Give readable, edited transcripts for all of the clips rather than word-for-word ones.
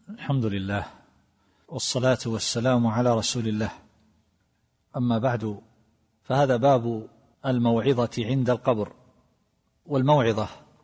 الحمد لله والصلاة والسلام على رسول الله. أما بعد، فهذا باب الموعظة عند القبر. والموعظة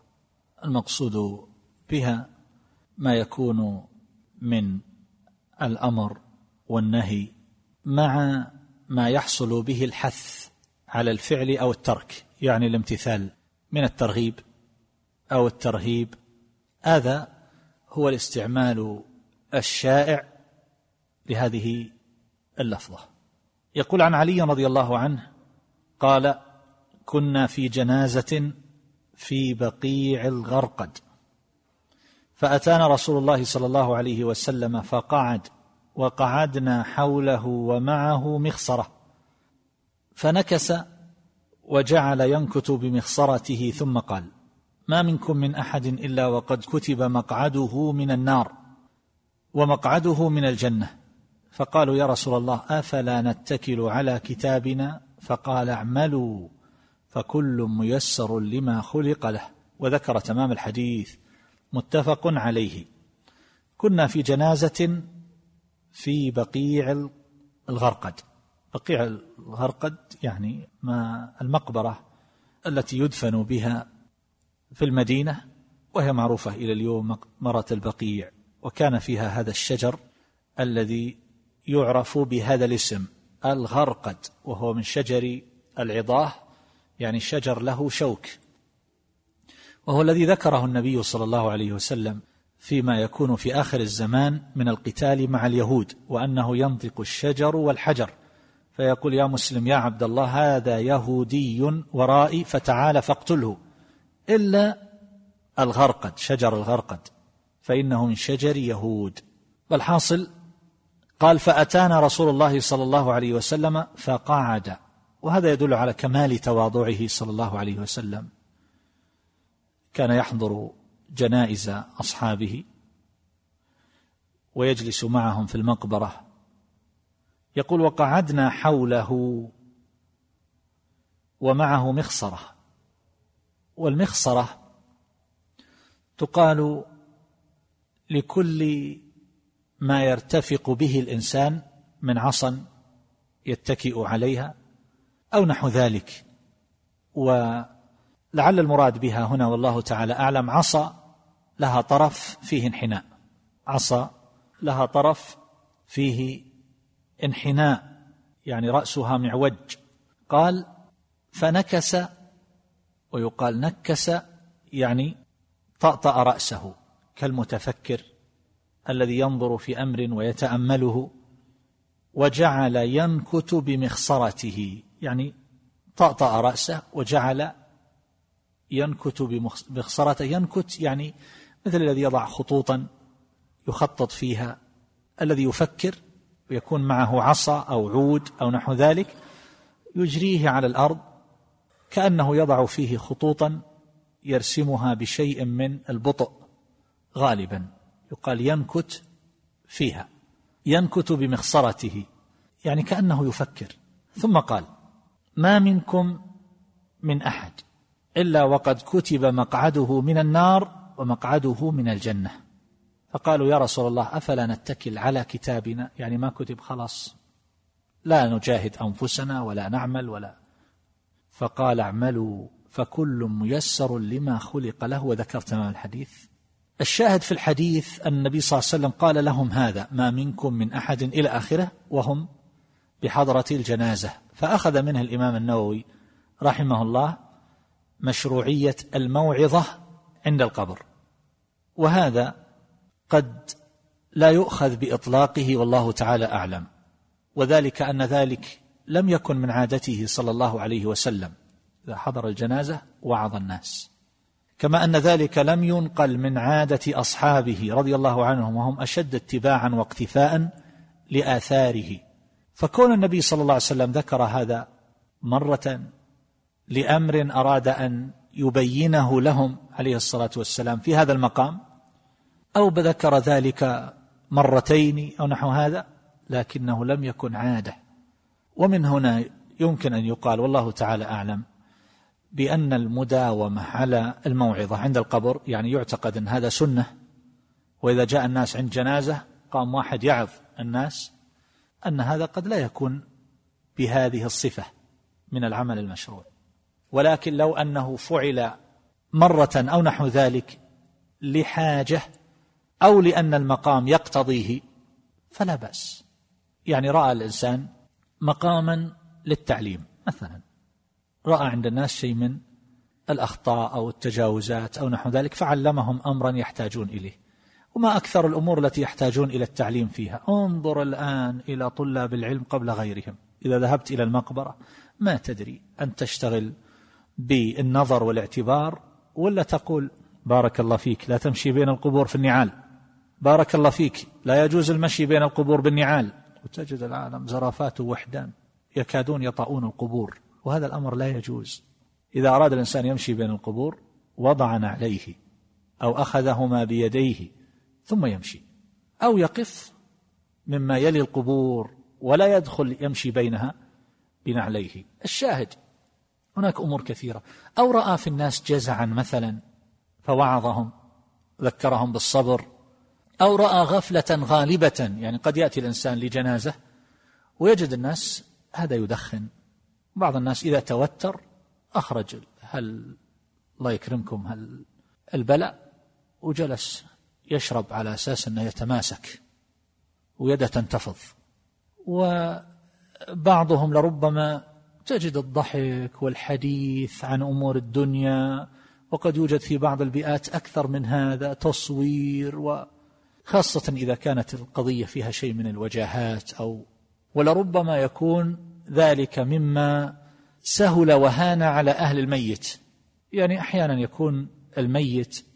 المقصود بها ما يكون من الأمر والنهي مع ما يحصل به الحث على الفعل أو الترك، يعني الامتثال من الترغيب أو الترهيب. هذا هو الاستعمال الشائع لهذه اللفظة. يقول عن علي رضي الله عنه قال: كنا في جنازة في بقيع الغرقد، فأتانا رسول الله صلى الله عليه وسلم فقعد، وقعدنا حوله ومعه مخصرة، فنكس وجعل ينكت بمخصرته ثم قال: ما منكم من أحد إلا وقد كتب مقعده من النار ومقعده من الجنة. فقالوا: يا رسول الله، أفلا نتكل على كتابنا؟ فقال: اعملوا فكل ميسر لما خلق له. وذكر تمام الحديث، متفق عليه. كنا في جنازة في بقيع الغرقد. بقيع الغرقد يعني ما المقبرة التي يدفن بها في المدينة، وهي معروفة إلى اليوم مقبرة البقيع. وكان فيها هذا الشجر الذي يعرف بهذا الاسم الغرقد، وهو من شجر العضاه، يعني شجر له شوك، وهو الذي ذكره النبي صلى الله عليه وسلم فيما يكون في آخر الزمان من القتال مع اليهود، وأنه ينطق الشجر والحجر فيقول: يا مسلم يا عبد الله، هذا يهودي ورائي فتعال فاقتله، إلا الغرقد، شجر الغرقد، فإنه من شجر يهود. والحاصل قال: فأتانا رسول الله صلى الله عليه وسلم فقعد. وهذا يدل على كمال تواضعه صلى الله عليه وسلم. كان يحضر جنائز أصحابه ويجلس معهم في المقبرة. يقول: وقعدنا حوله ومعه مخصرة. والمخصرة تقال لكل ما يرتفق به الإنسان من عصا يتكئ عليها أو نحو ذلك. ولعل المراد بها هنا والله تعالى أعلم عصا لها طرف فيه انحناء، عصا لها طرف فيه انحناء، يعني رأسها معوج. قال: فنكس، ويقال نكس يعني طأطأ رأسه كالمتفكر الذي ينظر في أمر ويتأمله. وجعل ينكت بمخصرته، يعني طأطأ رأسه وجعل ينكت بمخصرته. ينكت يعني مثل الذي يضع خطوطا يخطط فيها، الذي يفكر ويكون معه عصا أو عود أو نحو ذلك يجريه على الأرض كأنه يضع فيه خطوطا يرسمها بشيء من البطء غالبا. يقال ينكت فيها، ينكت بمخصرته، يعني كأنه يفكر. ثم قال: ما منكم من أحد إلا وقد كتب مقعده من النار ومقعده من الجنة. فقالوا: يا رسول الله، أفلا نتكل على كتابنا؟ يعني ما كتب خلاص لا نجاهد أنفسنا ولا نعمل ولا. فقال: اعملوا فكل ميسر لما خلق له. وذكر تمام الحديث. الشاهد في الحديث أن النبي صلى الله عليه وسلم قال لهم هذا: ما منكم من أحد إلى آخره، وهم بحضرة الجنازة. فأخذ منها الإمام النووي رحمه الله مشروعية الموعظة عند القبر، وهذا قد لا يؤخذ بإطلاقه والله تعالى أعلم، وذلك أن ذلك لم يكن من عادته صلى الله عليه وسلم. إذا حضر الجنازة وعظ الناس، كما أن ذلك لم ينقل من عادة أصحابه رضي الله عنهم، وهم أشد اتباعا واقتفاء لآثاره. فكون النبي صلى الله عليه وسلم ذكر هذا مرة لأمر أراد أن يبينه لهم عليه الصلاة والسلام في هذا المقام، أو ذكر ذلك مرتين أو نحو هذا، لكنه لم يكن عادة. ومن هنا يمكن أن يقال والله تعالى أعلم بأن المداومة على الموعظة عند القبر، يعني يعتقد أن هذا سنة وإذا جاء الناس عند جنازة قام واحد يعظ الناس أن هذا قد لا يكون بهذه الصفة من العمل المشروع، ولكن لو أنه فعل مرة أو نحو ذلك لحاجة أو لأن المقام يقتضيه فلا بأس. يعني رأى الإنسان مقاما للتعليم مثلا، رأى عند الناس شيء من الأخطاء أو التجاوزات أو نحو ذلك فعلمهم أمرا يحتاجون إليه، وما أكثر الأمور التي يحتاجون إلى التعليم فيها. انظر الآن إلى طلاب العلم قبل غيرهم، إذا ذهبت إلى المقبرة ما تدري أن تشتغل بالنظر والاعتبار ولا تقول بارك الله فيك لا تمشي بين القبور في النعال، بارك الله فيك لا يجوز المشي بين القبور بالنعال، وتجد العالم زرافات ووحدان يكادون يطؤون القبور، وهذا الأمر لا يجوز. إذا أراد الإنسان يمشي بين القبور وضع نعليه أو أخذهما بيديه ثم يمشي، أو يقف مما يلي القبور ولا يدخل يمشي بينها بنعليه. الشاهد هناك أمور كثيرة. أو رأى في الناس جزعا مثلا فوعظهم ذكرهم بالصبر، أو رأى غفلة غالبة، يعني قد يأتي الإنسان لجنازة ويجد الناس هذا يدخن، بعض الناس إذا توتر أخرج الله يكرمكم البلاء وجلس يشرب على أساس أنه يتماسك ويده تنتفض. وبعضهم لربما تجد الضحك والحديث عن أمور الدنيا، وقد يوجد في بعض البيئات أكثر من هذا تصوير، وخاصة إذا كانت القضية فيها شيء من الوجاهات ولربما يكون ذلك مما سهل وهان على أهل الميت. يعني أحيانا يكون الميت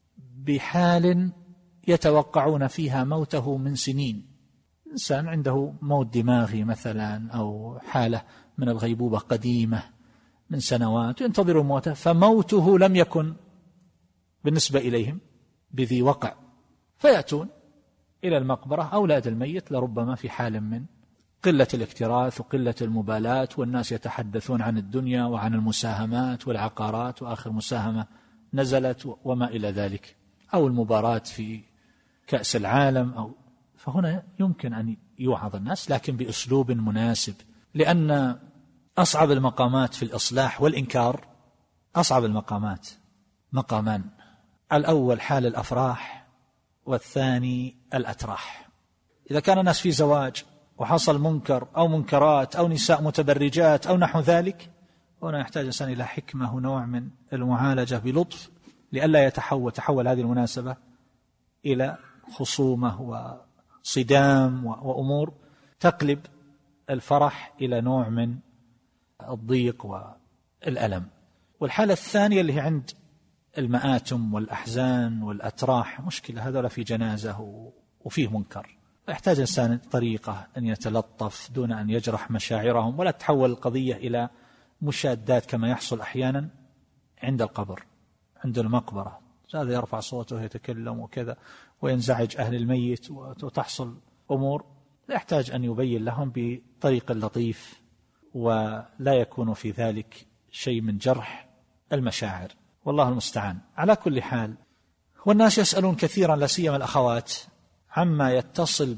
بحال يتوقعون فيها موته من سنين، إنسان عنده موت دماغي مثلا أو حالة من الغيبوبة قديمة من سنوات ينتظر موته، فموته لم يكن بالنسبة إليهم بذي وقع، فيأتون إلى المقبرة أولاد الميت لربما في حال من قلة الاكتراث وقلة المبالاة، والناس يتحدثون عن الدنيا وعن المساهمات والعقارات وآخر مساهمة نزلت وما إلى ذلك، أو المباراة في كأس العالم فهنا يمكن أن يوعظ الناس لكن بأسلوب مناسب، لأن أصعب المقامات في الإصلاح والإنكار، أصعب المقامات مقامان: الأول حال الأفراح، والثاني الأتراح. إذا كان الناس في زواج وحصل منكر أو منكرات أو نساء متبرجات أو نحو ذلك، هنا يحتاج الإنسان إلى حكمة ونوع من المعالجة بلطف لئلا تحول هذه المناسبة إلى خصومة وصدام وأمور تقلب الفرح إلى نوع من الضيق والألم. والحالة الثانية اللي هي عند المآتم والأحزان والأتراح، مشكلة هذا في جنازة وفيه منكر، يحتاج الإنسان طريقة أن يتلطف دون أن يجرح مشاعرهم، ولا تحول القضية إلى مشادات كما يحصل أحيانا عند القبر، عند المقبرة، هذا يرفع صوته ويتكلم وكذا وينزعج أهل الميت وتحصل أمور. لا يحتاج أن يبين لهم بطريق لطيف ولا يكون في ذلك شيء من جرح المشاعر، والله المستعان. على كل حال، والناس يسألون كثيرا لا سيما الأخوات عما يتصل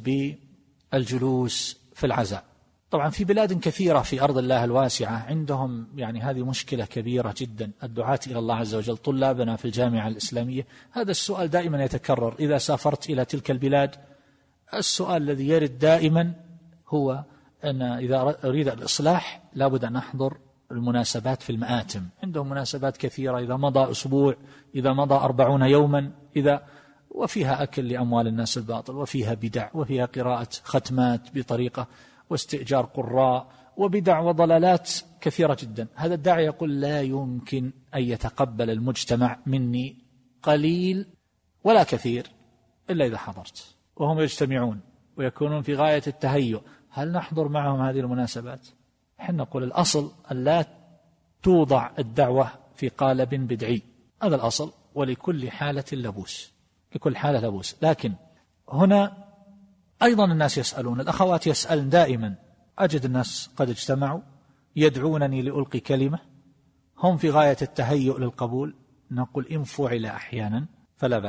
بالجلوس في العزاء. طبعا في بلاد كثيرة في أرض الله الواسعة عندهم يعني هذه مشكلة كبيرة جدا. الدعاة إلى الله عز وجل طلابنا في الجامعة الإسلامية هذا السؤال دائما يتكرر إذا سافرت إلى تلك البلاد. السؤال الذي يرد دائما هو أن إذا أريد الإصلاح لابد أن أحضر المناسبات في المآتم. عندهم مناسبات كثيرة، إذا مضى أسبوع، إذا مضى 40 يوما، وفيها أكل لأموال الناس الباطل، وفيها بدع، وفيها قراءة ختمات بطريقة، واستئجار قراء، وبدع وضلالات كثيرة جدا. هذا الداعي يقول لا يمكن أن يتقبل المجتمع مني قليل ولا كثير إلا إذا حضرت، وهم يجتمعون ويكونون في غاية التهيؤ. هل نحضر معهم هذه المناسبات؟ نحن نقول الأصل أن لا توضع الدعوة في قالب بدعي، هذا الأصل، ولكل حالة لبوس، لكل حالة لبوس. لكن هنا أيضا الناس يسألون، الأخوات يسألن دائما، أجد الناس قد اجتمعوا يدعونني لألقي كلمة، هم في غاية التهيؤ للقبول، نقول إن فعل أحيانا فلا بأس،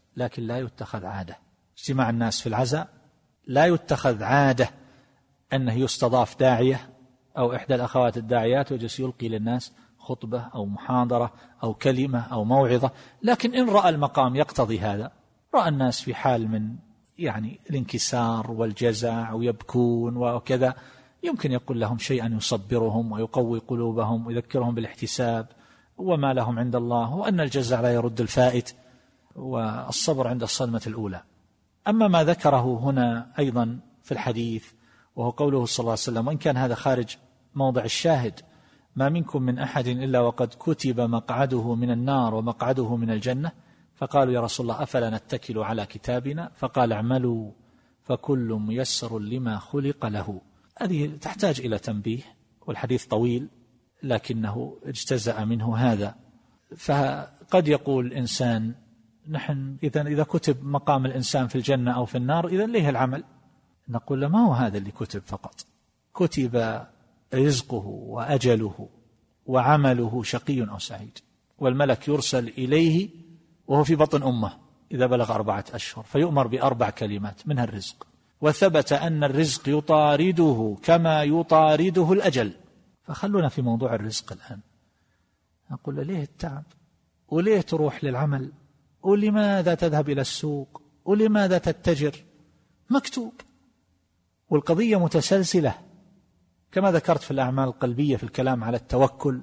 لكن لا يتخذ عادة. اجتماع الناس في العزاء لا يتخذ عادة أنه يستضاف داعية أو إحدى الأخوات الداعيات ويجلس يلقي للناس خطبة أو محاضرة أو كلمة أو موعظة. لكن إن رأى المقام يقتضي هذا، رأى الناس في حال من الانكسار والجزع ويبكون وكذا، يمكن يقول لهم شيئا يصبرهم ويقوي قلوبهم ويذكرهم بالاحتساب وما لهم عند الله، وأن الجزع لا يرد الفائت، والصبر عند الصدمة الأولى. أما ما ذكره هنا أيضا في الحديث وهو قوله صلى الله عليه وسلم، وإن كان هذا خارج موضع الشاهد: ما منكم من أحد إلا وقد كتب مقعده من النار ومقعده من الجنة. فقالوا يا رسول الله أفلا نتكل على كتابنا؟ فقال اعملوا فكل ميسر لما خلق له. هذه تحتاج إلى تنبيه، والحديث طويل لكنه اجتزأ منه هذا. فقد يقول الإنسان نحن إذا كتب مقام الإنسان في الجنة أو في النار إذا ليه العمل؟ نقول له ما هو هذا اللي كتب فقط، كتب رزقه وأجله وعمله شقي أو سعيد، والملك يرسل إليه وهو في بطن أمه إذا بلغ 4 أشهر فيؤمر ب4 كلمات منها الرزق. وثبت أن الرزق يطارده كما يطارده الأجل. فخلونا في موضوع الرزق الآن. نقول له ليه التعب؟ وليه تروح للعمل؟ ولماذا تذهب إلى السوق؟ ولماذا تتجر؟ مكتوب. والقضية متسلسلة كما ذكرت في الأعمال القلبية في الكلام على التوكل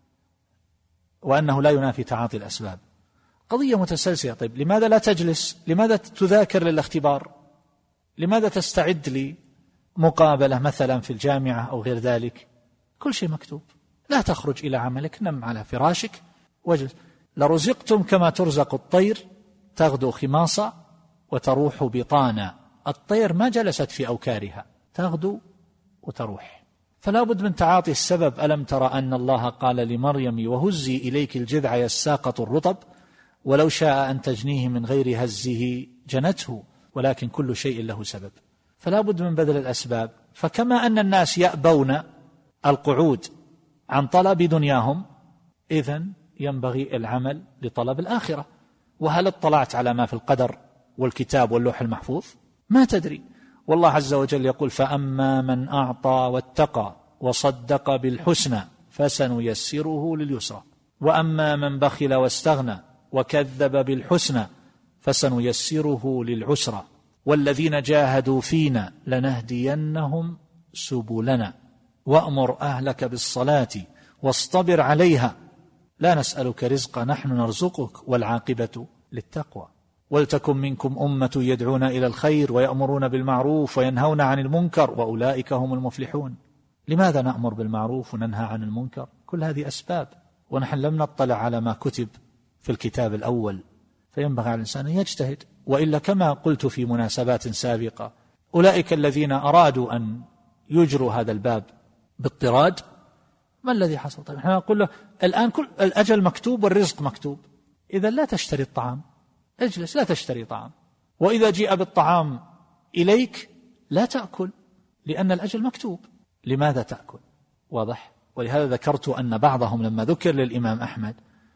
وأنه لا ينافي تعاطي الأسباب. قضية متسلسلة. طيب لماذا لا تجلس؟ لماذا تذاكر للاختبار؟ لماذا تستعد لمقابلة مثلا في الجامعة أو غير ذلك؟ كل شيء مكتوب. لا تخرج إلى عملك، نم على فراشك واجلس. لرزقتم كما ترزق الطير تغدو خماصا وتروح بطانا. الطير ما جلست في أوكارها، تغدو وتروح. فلا بد من تعاطي السبب. ألم ترى أن الله قال لمريم وهزي إليك الجذع يساقط الرطب ولو شاء أن تجنيه من غير هزه جنته، ولكن كل شيء له سبب. فلا بد من بذل الأسباب. فكما أن الناس يأبون القعود عن طلب دنياهم، إذن ينبغي العمل لطلب الآخرة. وهل اطلعت على ما في القدر والكتاب واللوح المحفوظ؟ ما تدري. والله عز وجل يقول فأما من أعطى واتقى وصدق بالحسنى فسنيسره لليسرى، وأما من بخل واستغنى وكذب بالحسنى فسنيسره للعسرى، والذين جاهدوا فينا لنهدينهم سبلنا، وأمر أهلك بالصلاة واصطبر عليها لا نسألك رزقا نحن نرزقك والعاقبة للتقوى. ولتكن منكم أمة يدعون إلى الخير ويأمرون بالمعروف وينهون عن المنكر وأولئك هم المفلحون. لماذا نأمر بالمعروف وننهى عن المنكر؟ كل هذه أسباب، ونحن لم نطلع على ما كتب في الكتاب الأول. فينبغي على الإنسان أن يجتهد. وإلا كما قلت في مناسبات سابقة، أولئك الذين أرادوا أن يجروا هذا الباب باضطراد، ما الذي حصل؟ طيب نحن نقول له الآن كل الأجل مكتوب والرزق مكتوب، إذا لا تشتري الطعام، اجلس لا تشتري طعام. وإذا جيء بالطعام إليك لا تأكل لأن الأجل مكتوب. لماذا تأكل؟ واضح. ولهذا ذكرت أن بعضهم لما ذكر للإمام أحمد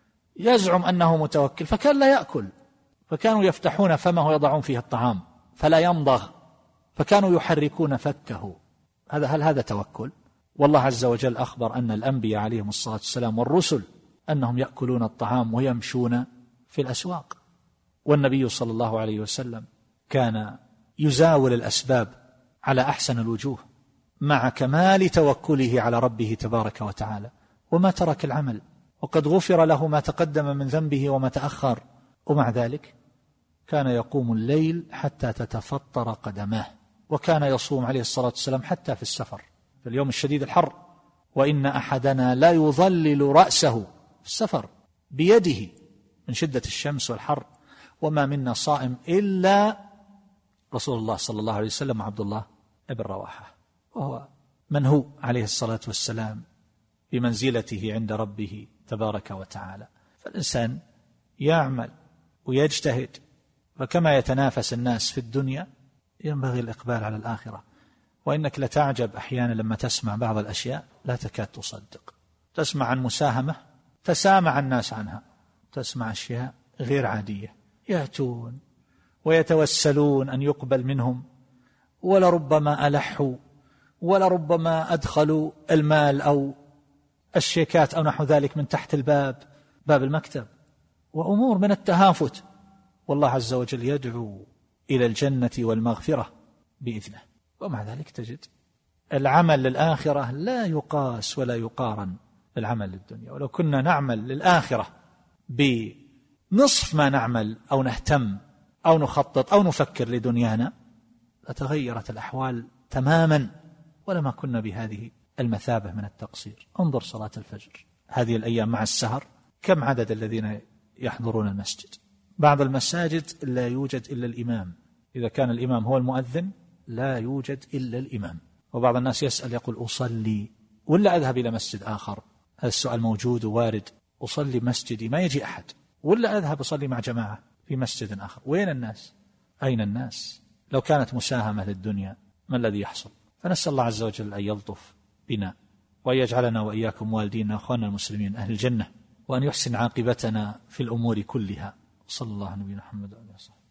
يزعم أنه متوكل فكان لا يأكل، فكانوا يفتحون فمه ويضعون فيه الطعام فلا يمضغ، فكانوا يحركون فكه. هل هذا توكل؟ والله عز وجل أخبر أن الأنبياء عليهم الصلاة والسلام والرسل أنهم يأكلون الطعام ويمشون في الأسواق. والنبي صلى الله عليه وسلم كان يزاول الأسباب على أحسن الوجوه مع كمال توكله على ربه تبارك وتعالى، وما ترك العمل، وقد غفر له ما تقدم من ذنبه وما تأخر، ومع ذلك كان يقوم الليل حتى تتفطر قدماه، وكان يصوم عليه الصلاة والسلام حتى في السفر في اليوم الشديد الحر. وإن أحدنا لا يظلل رأسه في السفر بيده من شدة الشمس والحر، وما منا صائم إلا رسول الله صلى الله عليه وسلم وعبد الله بن رواحة، وهو من هو عليه الصلاة والسلام بمنزلته عند ربه تبارك وتعالى. فالإنسان يعمل ويجتهد، فكما يتنافس الناس في الدنيا ينبغي الإقبال على الآخرة. وإنك لتعجب أحيانا لما تسمع بعض الأشياء لا تكاد تصدق. تسمع عن مساهمة تسامع الناس عنها، تسمع أشياء غير عادية. يأتون ويتوسلون أن يقبل منهم، ولربما ألحوا، ولربما أدخلوا المال أو الشيكات أو نحو ذلك من تحت باب المكتب، وأمور من التهافت. والله عز وجل يدعو إلى الجنة والمغفرة بإذنه. ومع ذلك تجد العمل للآخرة لا يقاس ولا يقارن بالعمل للدنيا. ولو كنا نعمل للآخرة بنصف ما نعمل أو نهتم أو نخطط أو نفكر لدنيانا لتغيرت الأحوال تماما، ولما كنا بهذه المثابة من التقصير. انظر صلاة الفجر هذه الأيام مع السهر، كم عدد الذين يحضرون المسجد؟ بعض المساجد لا يوجد إلا الإمام، إذا كان الإمام هو المؤذن لا يوجد إلا الإمام. وبعض الناس يسأل يقول أصلي ولا أذهب إلى مسجد آخر؟ هذا السؤال موجود ووارد. أصلي مسجدي ما يجي أحد، ولا أذهب أصلي مع جماعة في مسجد آخر؟ وين الناس؟ أين الناس؟ لو كانت مساهمة للدنيا ما الذي يحصل؟ فنسأل الله عز وجل أن يلطف بنا وأن يجعلنا وإياكم والدينا وأخواننا المسلمين أهل الجنة، وأن يحسن عاقبتنا في الأمور كلها. صلى الله على نبينا محمد وعلى آله وصحبه.